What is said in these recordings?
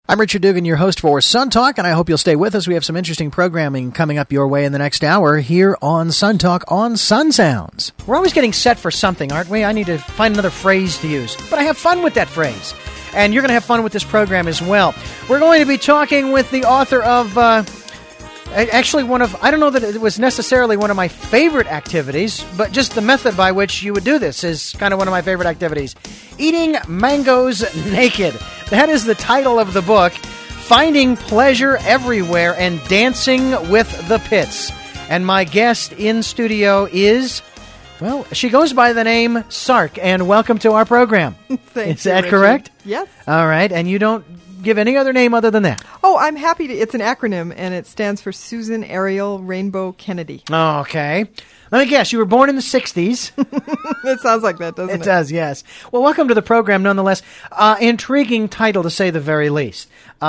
I'm Richard Dugan, your host for Sun Talk, and I hope you'll stay with us. We have some interesting programming coming up your way in the next hour here on Sun Talk on Sun Sounds. We're always getting set for something, aren't we? I need to find another phrase to use, but I have fun with that phrase. And you're going to have fun with this program as well. We're going to be talking with the author of, actually I don't know that it was necessarily one of my favorite activities, but just the method by which you would do this is kind of one of my favorite activities. Eating mangoes naked. That is the title of the book, Finding Pleasure Everywhere and Dancing with the Pits. And my guest in studio is, well, she goes by the name Sark, and welcome to our program. Thanks. Is that correct? Yes. All right, and you don't give any other name other than that? Oh, I'm happy to. It's an acronym, and it stands for Susan Ariel Rainbow Kennedy. Okay. Let me guess, you were born in the 60s. It sounds like that, doesn't it? It does, yes. Well, welcome to the program, nonetheless. Intriguing title, to say the very least.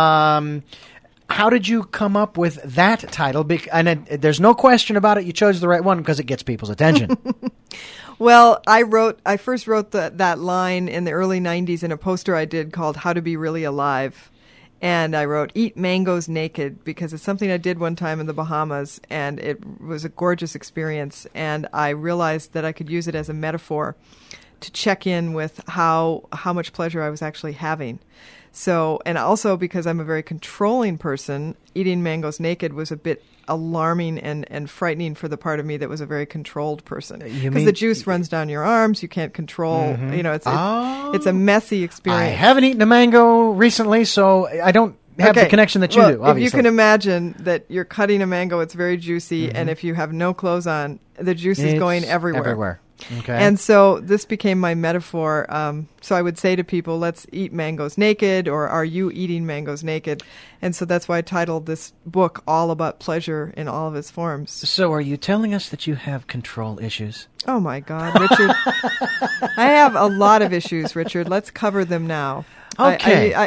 How did you come up with that title? And there's no question about it. You chose the right one because it gets people's attention. Well, I first wrote that line in the early 90s in a poster I did called How to Be Really Alive. And I wrote, Eat Mangoes Naked, because it's something I did one time in the Bahamas, and it was a gorgeous experience. And I realized that I could use it as a metaphor to check in with how much pleasure I was actually having. So, and also because I'm a very controlling person, eating mangoes naked was a bit alarming and frightening for the part of me that was a very controlled person. Because the juice runs down your arms, you can't control, it's a messy experience. I haven't eaten a mango recently, so I don't have the connection that you do, obviously. If you can imagine that you're cutting a mango, it's very juicy, and if you have no clothes on, the juice is going everywhere. Okay. And so this became my metaphor. So I would say to people, let's eat mangoes naked, or are you eating mangoes naked? And so that's why I titled this book All About Pleasure in All of Its Forms. So are you telling us that you have control issues? Oh, my God, Richard. I have a lot of issues, Richard. Let's cover them now. Okay.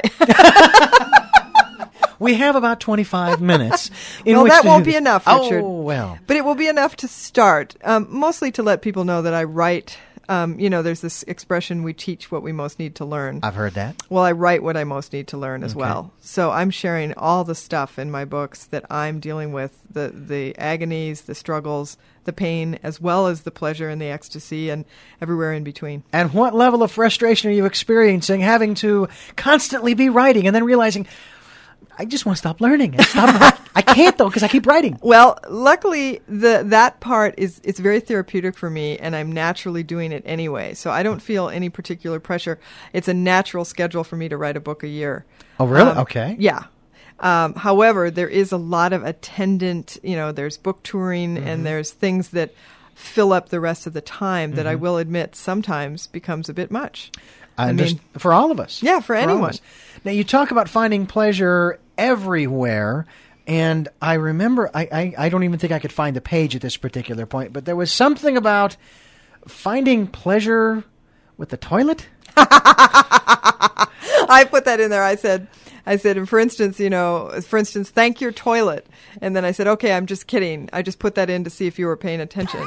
We have about 25 minutes. That won't be enough, Richard. Oh, well. But it will be enough to start, mostly to let people know that I write. There's this expression, we teach what we most need to learn. I've heard that. Well, I write what I most need to learn as well. So I'm sharing all the stuff in my books that I'm dealing with, the agonies, the struggles, the pain, as well as the pleasure and the ecstasy and everywhere in between. And what level of frustration are you experiencing having to constantly be writing and then realizing, I just want to stop learning. I can't, though, because I keep writing. Well, luckily, that part it's very therapeutic for me, and I'm naturally doing it anyway. So I don't feel any particular pressure. It's a natural schedule for me to write a book a year. Oh, really? Okay. Yeah. However, there is a lot of attendant, there's book touring, and there's things that fill up the rest of the time that I will admit sometimes becomes a bit much. I mean, for all of us. Yeah, for anyone. Now, you talk about finding pleasure everywhere, and I remember, I don't even think I could find the page at this particular point, but there was something about finding pleasure with the toilet? I put that in there. I said, for instance, thank your toilet. And then I said, okay, I'm just kidding. I just put that in to see if you were paying attention.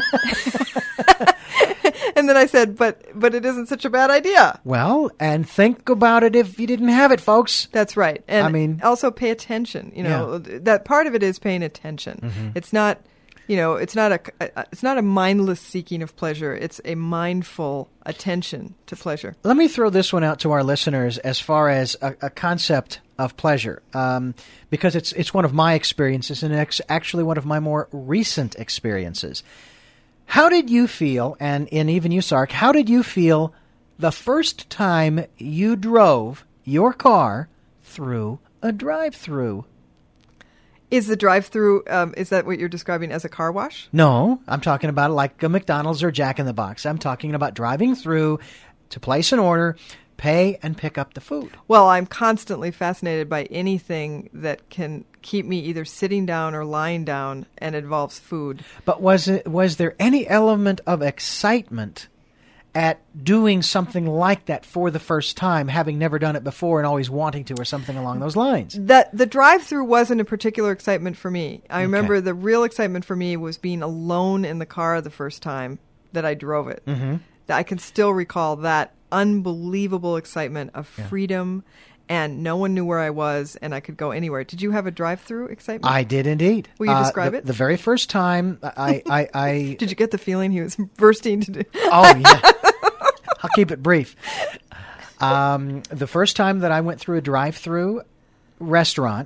And then I said, but it isn't such a bad idea. Well, and think about it if you didn't have it, folks. That's right. And also pay attention. That part of it is paying attention. It's not, it's not a mindless seeking of pleasure. It's a mindful attention to pleasure. Let me throw this one out to our listeners as far as a concept of pleasure, because it's one of my experiences, and it's actually one of my more recent experiences. How did you feel, and even you, Sark, how did you feel the first time you drove your car through a drive-through? Is the drive-through, is that what you're describing as a car wash? No, I'm talking about like a McDonald's or Jack in the Box. I'm talking about driving through to place an order, pay, and pick up the food. Well, I'm constantly fascinated by anything that can keep me either sitting down or lying down and involves food. But was there any element of excitement at doing something like that for the first time, having never done it before and always wanting to, or something along those lines? The drive-through wasn't a particular excitement for me. I remember the real excitement for me was being alone in the car the first time that I drove it. I can still recall that unbelievable excitement of freedom and no one knew where I was, and I could go anywhere. Did you have a drive-through excitement? I did indeed. Will you describe it? The very first time I Did you get the feeling he was bursting to do? Oh, yeah. I'll keep it brief. The first time that I went through a drive-through restaurant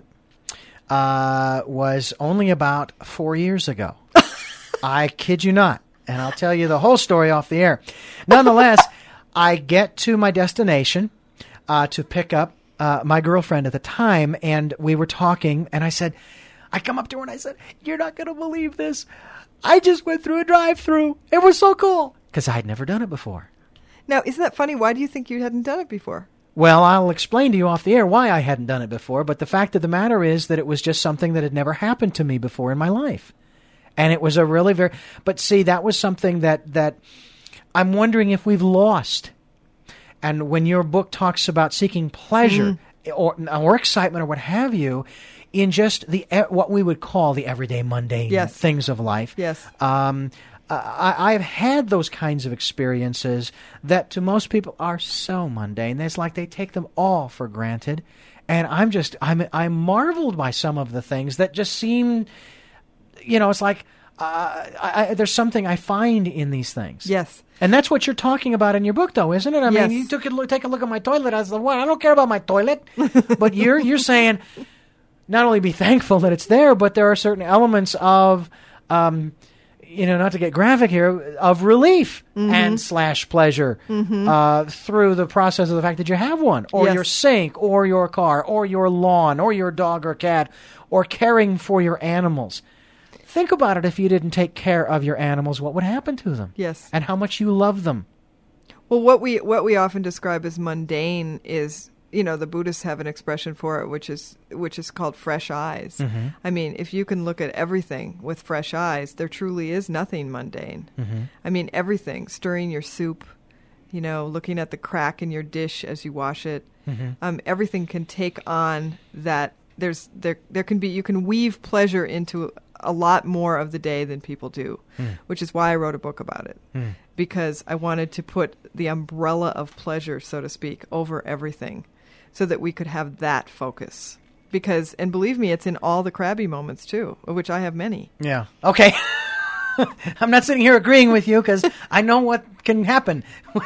was only about 4 years ago. I kid you not. And I'll tell you the whole story off the air. Nonetheless, I get to my destination to pick up my girlfriend at the time, and we were talking, and I come up to her and I said, "You're not going to believe this. I just went through a drive-through. It was so cool." Because I'd never done it before. Now, isn't that funny? Why do you think you hadn't done it before? Well, I'll explain to you off the air why I hadn't done it before, but the fact of the matter is that it was just something that had never happened to me before in my life. And it was a really but see, that was something that I'm wondering if we've lost. And when your book talks about seeking pleasure or excitement or what have you, in just what we would call the everyday mundane things of life. Yes. I've had those kinds of experiences that to most people are so mundane. It's like they take them all for granted. And I'm marveled by some of the things that just seem, it's like there's something I find in these things. Yes. And that's what you're talking about in your book, though, isn't it? I mean, you take a look at my toilet. I was like, well, I don't care about my toilet. But you're saying not only be thankful that it's there, but there are certain elements of, not to get graphic here, of relief and / pleasure through the process of the fact that you have one, or your sink, or your car, or your lawn, or your dog or cat, or caring for your animals. Think about it. If you didn't take care of your animals, what would happen to them? Yes. And how much you love them. Well, what we often describe as mundane is, the Buddhists have an expression for it, which is called fresh eyes. Mm-hmm. I mean, if you can look at everything with fresh eyes, there truly is nothing mundane. Mm-hmm. I mean, everything, stirring your soup, looking at the crack in your dish as you wash it. Mm-hmm. Everything can take on that. There can be, you can weave pleasure into a lot more of the day than people do, which is why I wrote a book about it, because I wanted to put the umbrella of pleasure, so to speak, over everything so that we could have that focus. Because, and believe me, it's in all the crabby moments too, of which I have many. Yeah. Okay. I'm not sitting here agreeing with you because I know what can happen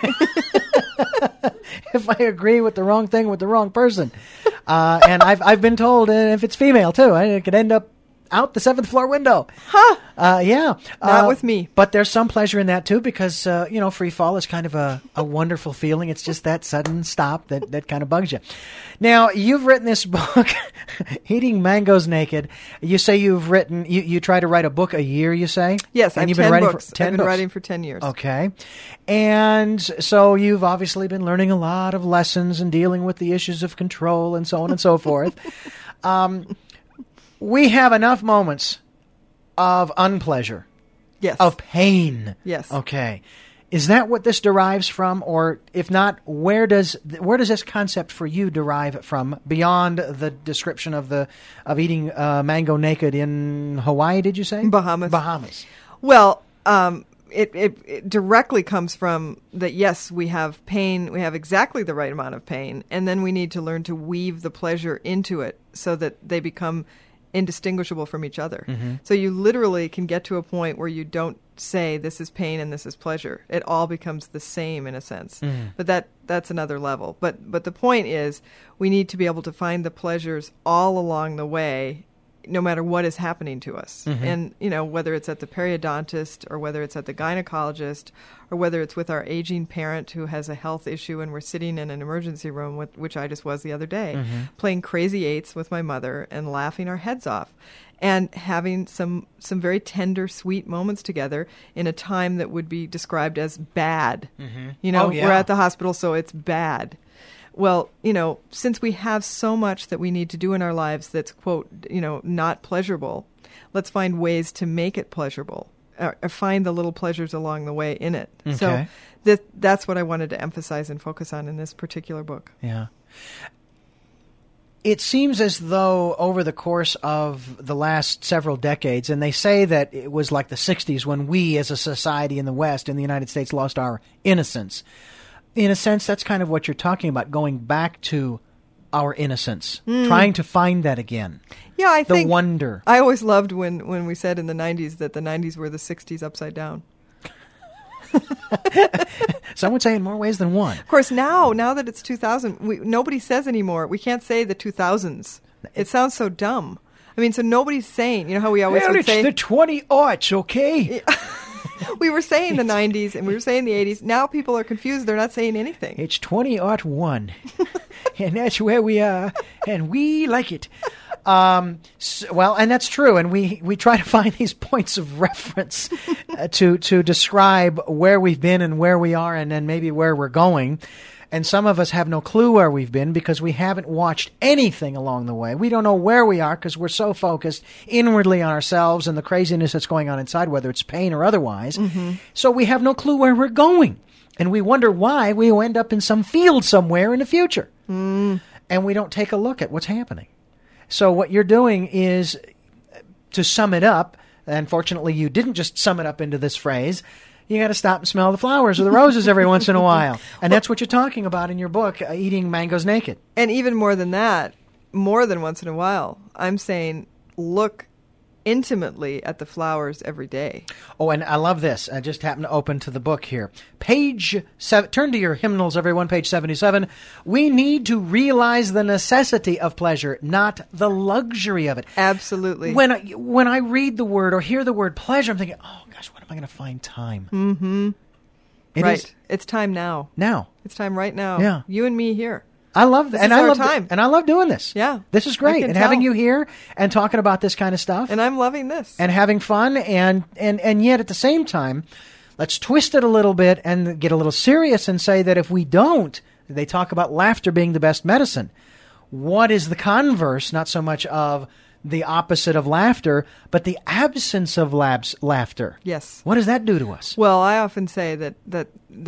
if I agree with the wrong thing with the wrong person. And I've been told if it's female too, it could end up out the 7th floor window. Huh. Yeah. Not with me. But there's some pleasure in that too because, free fall is kind of a wonderful feeling. It's just that sudden stop that kind of bugs you. Now, you've written this book, Eating Mangoes Naked. You say you try to write a book a year, you say? Yes, and I have 10 books. I've been writing for 10 years. Okay. And so you've obviously been learning a lot of lessons and dealing with the issues of control and so on and so forth. We have enough moments of unpleasure. Yes. Of pain. Yes. Okay. Is that what this derives from? Or if not, where does this concept for you derive from beyond the description of eating mango naked in Hawaii, did you say? Bahamas. Well, it directly comes from that, yes, we have pain, we have exactly the right amount of pain, and then we need to learn to weave the pleasure into it so that they become indistinguishable from each other. Mm-hmm. So you literally can get to a point where you don't say this is pain and this is pleasure. It all becomes the same in a sense. Mm-hmm. But that's another level. But the point is we need to be able to find the pleasures all along the way, no matter what is happening to us. Mm-hmm. And, whether it's at the periodontist or whether it's at the gynecologist or whether it's with our aging parent who has a health issue and we're sitting in an emergency room, which I just was the other day, playing crazy eights with my mother and laughing our heads off and having some very tender, sweet moments together in a time that would be described as bad. Mm-hmm. We're at the hospital, so it's bad. Well, since we have so much that we need to do in our lives that's, quote, not pleasurable, let's find ways to make it pleasurable or find the little pleasures along the way in it. Okay. So that's what I wanted to emphasize and focus on in this particular book. Yeah. It seems as though over the course of the last several decades, and they say that it was like the 60s when we as a society in the West, in the United States, lost our innocence. In a sense, that's kind of what you're talking about, going back to our innocence, trying to find that again. Yeah, I think the wonder. I always loved when we said in the 90s that the 90s were the 60s upside down. Some would say in more ways than one. Of course, now that it's 2000, nobody says anymore. We can't say the 2000s. It sounds so dumb. I mean, so nobody's saying, you know how we always would say... Well, it's the 20-aughts, okay? We were saying the 90s and we were saying the 80s. Now people are confused. They're not saying anything. It's 20-01. And that's where we are. And we like it. Well, and that's true. And we try to find these points of reference to describe where we've been and where we are and then maybe where we're going. And some of us have no clue where we've been because we haven't watched anything along the way. We don't know where we are because we're so focused inwardly on ourselves and the craziness that's going on inside, whether it's pain or otherwise. Mm-hmm. So we have no clue where we're going. And we wonder why we end up in some field somewhere in the future. Mm. And we don't take a look at what's happening. So what you're doing is, to sum it up, unfortunately you didn't just sum it up into this phrase, you got to stop and smell the flowers or the roses every once in a while. And that's what you're talking about in your book, Eating Mangoes Naked. And even more than that, more than once in a while, I'm saying look intimately at the flowers every day. Oh, and I love this. I just happened to open to the book here. Page 7, turn to your hymnals, everyone, page 77. We need to realize the necessity of pleasure, not the luxury of it. Absolutely. When I read the word or hear the word pleasure, I'm thinking, oh gosh, when am I going to find time? Mm-hmm. Right. It's time now. Now. It's time right now. Yeah. You and me here. I love that. And I love time. And I love doing this. Yeah. This is great. And having you here and talking about this kind of stuff. And I'm loving this. And having fun and yet at the same time, let's twist it a little bit and get a little serious and say that if we don't, they talk about laughter being the best medicine. What is the converse, not so much of the opposite of laughter, but the absence of laughter? Yes. What does that do to us? Well, I often say that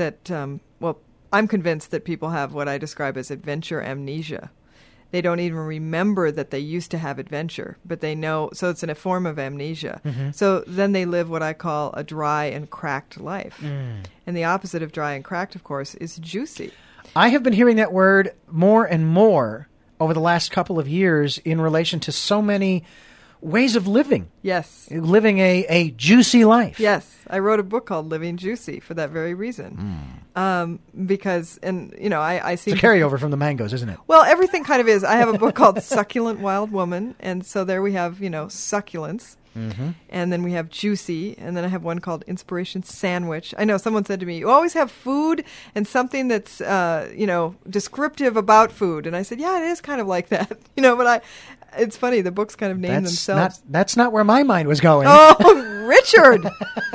I'm convinced that people have what I describe as adventure amnesia. They don't even remember that they used to have adventure, but they know, so it's in a form of amnesia. Mm-hmm. So then they live what I call a dry and cracked life. Mm. And the opposite of dry and cracked, of course, is juicy. I have been hearing that word more and more over the last couple of years in relation to so many ways of living. Yes. Living a juicy life. Yes. I wrote a book called Living Juicy for that very reason. Because, and, you know, I see... It's a carryover from the mangoes, isn't it? Well, everything kind of is. I have a book called Succulent Wild Woman. And so there we have, you know, succulents. Mm-hmm. And then we have juicy. And then I have one called Inspiration Sandwich. I know someone said to me, you always have food and something that's, descriptive about food. And I said, yeah, it is kind of like that. You know, but it's funny. The books kind of name themselves. That's not where my mind was going. Oh, Richard!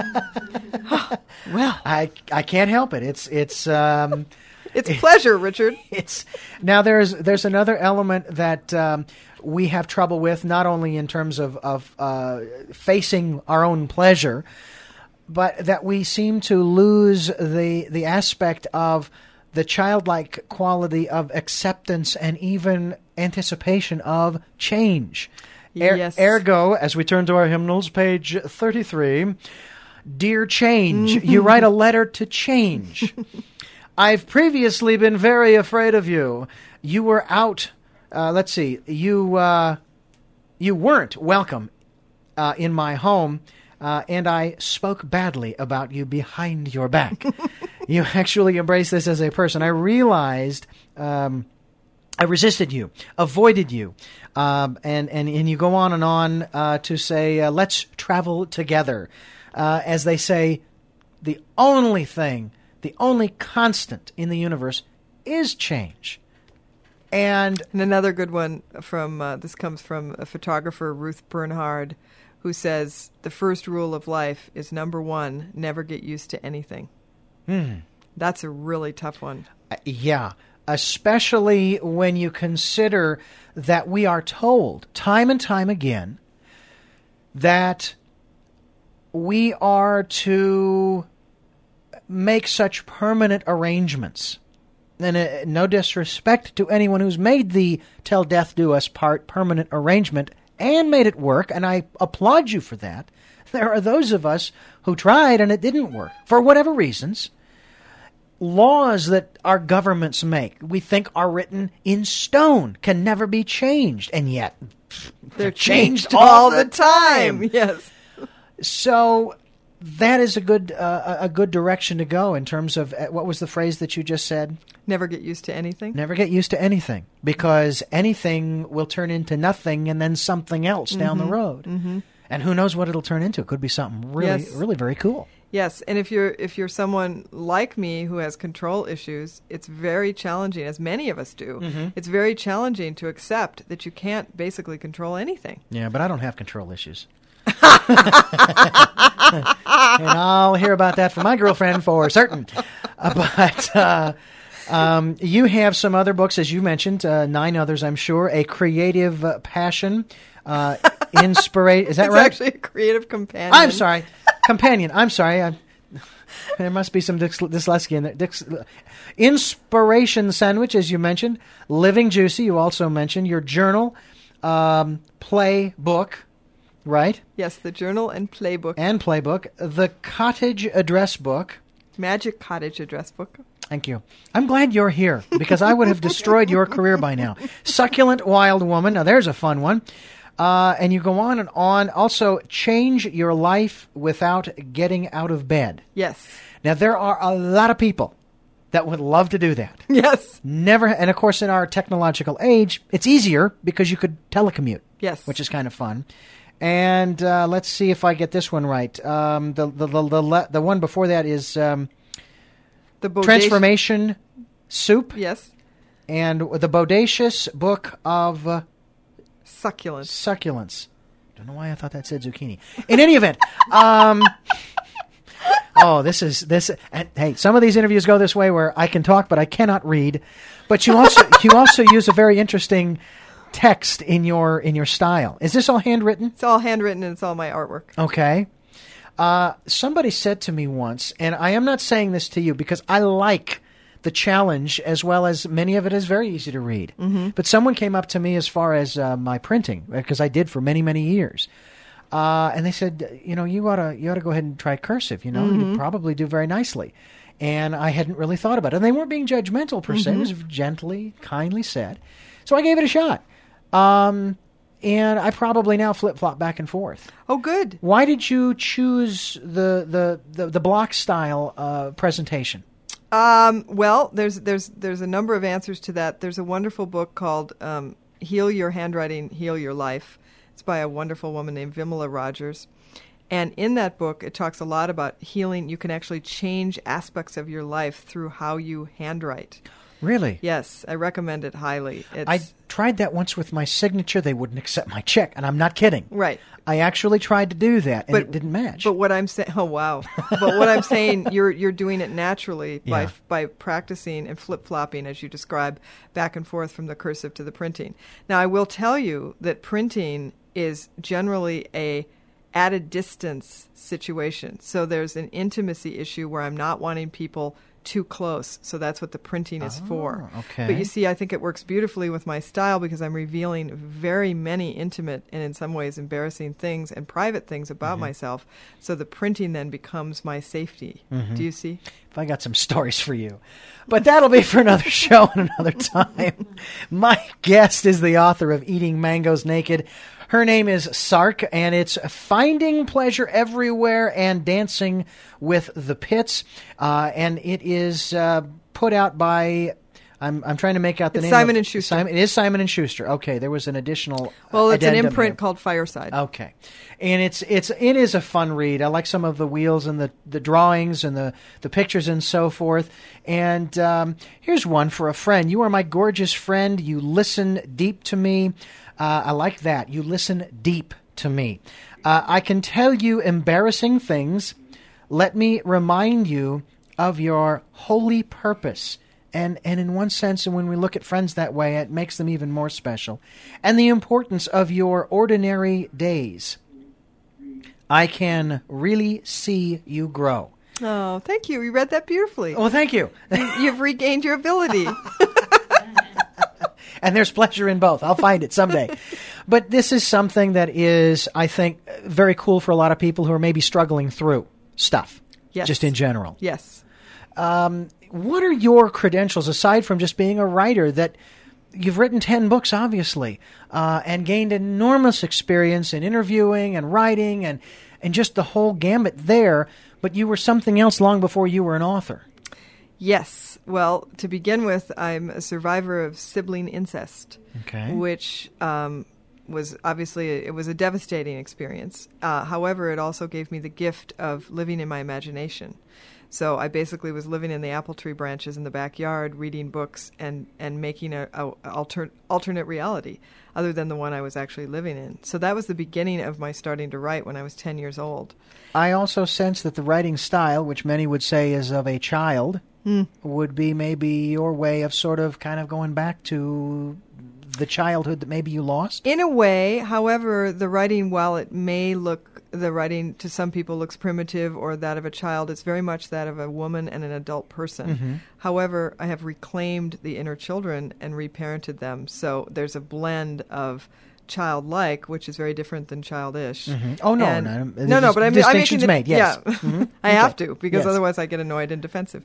Well, I can't help it. It's it's pleasure, Richard. Now there's another element that we have trouble with, not only in terms of facing our own pleasure, but that we seem to lose the aspect of the childlike quality of acceptance and even anticipation of change. Yes. Ergo, as we turn to our hymnals, page 33, Dear Change, you write a letter to change. I've previously been very afraid of you. You were out. You weren't welcome in my home, and I spoke badly about you behind your back. You actually embraced this as a person. I realized I resisted you, avoided you, and you go on and on to say, let's travel together. As they say, the only constant in the universe is change. And another good one this comes from a photographer, Ruth Bernhard, who says, the first rule of life is, number one, never get used to anything. That's a really tough one. Yeah, especially when you consider that we are told time and time again that we are to make such permanent arrangements. And no disrespect to anyone who's made the till death do us part permanent arrangement and made it work, and I applaud you for that. There are those of us who tried and it didn't work, for whatever reasons. laws that our governments make, we think are written in stone, can never be changed, and yet they're changed all the time. Yes. So that is a good direction to go in terms of what was the phrase that you just said? Never get used to anything. Never get used to anything, because anything will turn into nothing and then something else down the road. Mm-hmm. And who knows what it'll turn into? It could be something really very cool. Yes, and if you're someone like me who has control issues, it's very challenging, as many of us do. Mm-hmm. It's very challenging to accept that you can't basically control anything. Yeah, but I don't have control issues. And I'll hear about that from my girlfriend for certain. But you have some other books, as you mentioned, 9 others, I'm sure. A Creative Passion, Inspiration. Is that right? It's actually a Creative Companion. I'm sorry. Companion. I'm sorry. There must be some dyslexia in there. Inspiration Sandwich, as you mentioned. Living Juicy, you also mentioned. Your journal, play book, right? Yes, the journal and playbook. The Cottage Address Book. Magic Cottage Address Book. Thank you. I'm glad you're here, because I would have destroyed your career by now. Succulent Wild Woman. Now, there's a fun one. And you go on and on. Also, Change Your Life Without Getting Out of Bed. Yes. Now, there are a lot of people that would love to do that. Yes. Never. And, of course, in our technological age, it's easier because you could telecommute. Yes. Which is kind of fun. And let's see if I get this one right. The one before that is the Transformation Soup. Yes. And the Bodacious Book of... Succulents. Don't know why I thought that said zucchini. In any event, this. And hey, some of these interviews go this way where I can talk, but I cannot read. But you also use a very interesting text in your style. Is this all handwritten? It's all handwritten, and it's all my artwork. Okay. Somebody said to me once, and I am not saying this to you because I like the challenge, as well as many of it is very easy to read. Mm-hmm. But someone came up to me as far as my printing, because I did for many, many years. And they said, you ought to go ahead and try cursive. You'd probably do very nicely. And I hadn't really thought about it. And they weren't being judgmental per se. It was gently, kindly said. So I gave it a shot. And I probably now flip-flop back and forth. Oh, good. Why did you choose the block style presentation? Well, there's a number of answers to that. There's a wonderful book called Heal Your Handwriting, Heal Your Life. It's by a wonderful woman named Vimala Rogers. And in that book, it talks a lot about healing. You can actually change aspects of your life through how you handwrite. Really? Yes, I recommend it highly. I tried that once with my signature. They wouldn't accept my check, and I'm not kidding. Right. I actually tried to do that, and it didn't match. But what I'm saying, oh wow! But what I'm saying, you're doing it naturally by practicing and flip-flopping, as you describe, back and forth from the cursive to the printing. Now, I will tell you that printing is generally a at a distance situation. So there's an intimacy issue where I'm not wanting people too close. So that's what the printing is for. Okay. But you see, I think it works beautifully with my style because I'm revealing very many intimate and in some ways embarrassing things and private things about myself. So the printing then becomes my safety. Do you see? If I got some stories for you. But that'll be for another show and another time. My guest is the author of Eating Mangoes Naked. Her name is Sark, and it's Finding Pleasure Everywhere and Dancing with the Pits. And it is put out by, I'm trying to make out the name. Simon & Schuster. It is Simon & Schuster. Okay, there was an additional Well, it's an imprint called Fireside. Okay. And it is a fun read. I like some of the wheels and the drawings and the pictures and so forth. And here's one for a friend. You are my gorgeous friend. You listen deep to me. I like that. You listen deep to me. I can tell you embarrassing things. Let me remind you of your holy purpose. And in one sense, and when we look at friends that way, it makes them even more special. And the importance of your ordinary days. I can really see you grow. Oh, thank you. You read that beautifully. Oh, thank you. You've regained your ability. And there's pleasure in both. I'll find it someday. But this is something that is, I think, very cool for a lot of people who are maybe struggling through stuff. Yes. Just in general. Yes. What are your credentials, aside from just being a writer, that you've written 10 books, obviously, and gained enormous experience in interviewing and writing and just the whole gambit there, but you were something else long before you were an author. Yes. Well, to begin with, I'm a survivor of sibling incest, which was obviously it was a devastating experience. However, it also gave me the gift of living in my imagination. So I basically was living in the apple tree branches in the backyard, reading books and making a alternate reality other than the one I was actually living in. So that was the beginning of my starting to write when I was 10 years old. I also sense that the writing style, which many would say is of a child, would be maybe your way of sort of kind of going back to the childhood that maybe you lost? In a way. However, the writing, while it may look, the writing to some people looks primitive or that of a child, it's very much that of a woman and an adult person. Mm-hmm. However, I have reclaimed the inner children and reparented them. So there's a blend of childlike, which is very different than childish. Mm-hmm. Oh, no. And, no, but I'm distinctions making made, yes. Yeah. Mm-hmm. I have to, because yes. otherwise I get annoyed and defensive.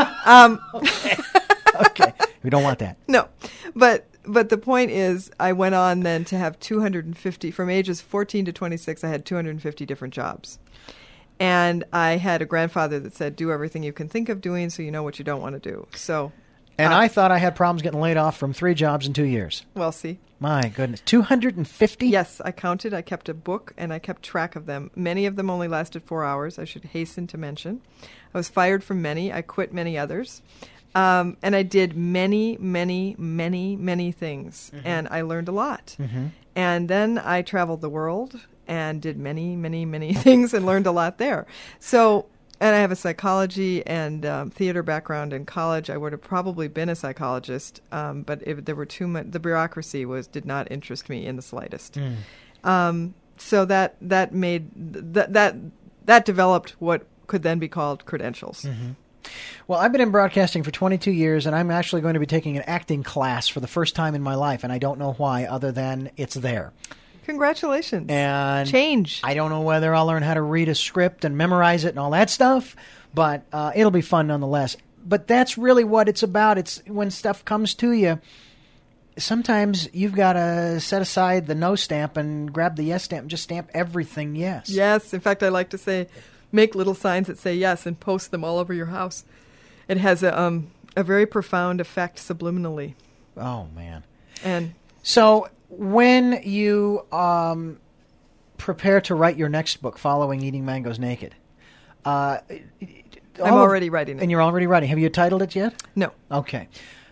Okay. We don't want that. No. But the point is, I went on then to have 250, from ages 14 to 26, I had 250 different jobs. And I had a grandfather that said, do everything you can think of doing so you know what you don't want to do. So, and I thought I had problems getting laid off from 3 jobs in 2 years. Well, see. My goodness. 250? Yes, I counted. I kept a book, and I kept track of them. Many of them only lasted 4 hours, I should hasten to mention. I was fired from many. I quit many others. And I did many, many, many, many things, and I learned a lot. Mm-hmm. And then I traveled the world and did many, many, many things and learned a lot there. So, and I have a psychology and theater background in college. I would have probably been a psychologist, but there were too much. The bureaucracy did not interest me in the slightest. So that made that developed what could then be called credentials. Mm-hmm. Well, I've been in broadcasting for 22 years, and I'm actually going to be taking an acting class for the first time in my life, and I don't know why, other than it's there. Congratulations. And change. I don't know whether I'll learn how to read a script and memorize it and all that stuff, but it'll be fun nonetheless. But that's really what it's about. It's when stuff comes to you, sometimes you've got to set aside the no stamp and grab the yes stamp and just stamp everything yes. Yes. In fact, I like to say, make little signs that say yes and post them all over your house. It has a very profound effect subliminally. Oh, man. And so when you prepare to write your next book following Eating Mangoes Naked, I'm already writing it. And you're already writing. Have you titled it yet? No. Okay.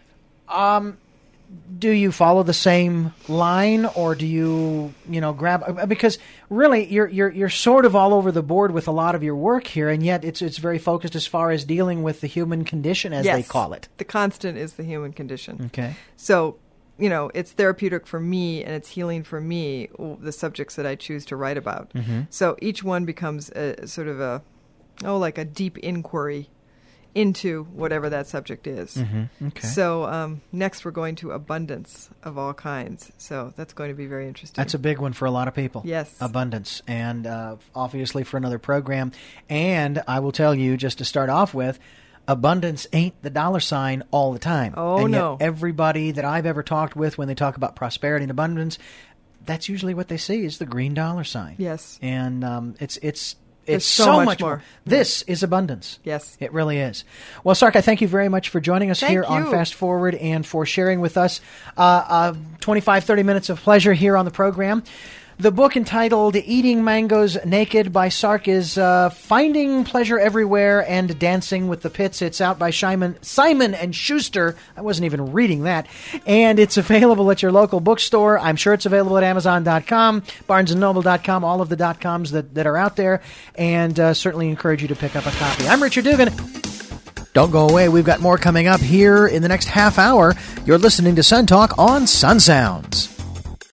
Do you follow the same line, or do you grab? Because really, you're sort of all over the board with a lot of your work here, and yet it's very focused as far as dealing with the human condition, as they call it. The constant is the human condition. Okay. So it's therapeutic for me, and it's healing for me, the subjects that I choose to write about. Mm-hmm. So each one becomes a sort of like a deep inquiry into whatever that subject is. Mm-hmm. Okay. So next we're going to abundance of all kinds. So that's going to be very interesting. That's a big one for a lot of people. Yes. Abundance. And obviously for another program. And I will tell you, just to start off with, abundance ain't the $ all the time. Oh, and no. Yet everybody that I've ever talked with, when they talk about prosperity and abundance, that's usually what they see is the green $. Yes. And it's so much more. This is abundance. Yes. It really is. Well, Sark, I thank you very much for joining us here on you. Fast Forward and for sharing with us 25, 30 minutes of pleasure here on the program. The book entitled Eating Mangoes Naked by Sark is Finding Pleasure Everywhere and Dancing with the Pits. It's out by Simon & Schuster. I wasn't even reading that. And it's available at your local bookstore. I'm sure it's available at Amazon.com, BarnesandNoble.com, all of the .coms that are out there. And certainly encourage you to pick up a copy. I'm Richard Dugan. Don't go away. We've got more coming up here in the next half hour. You're listening to Sun Talk on Sun Sounds.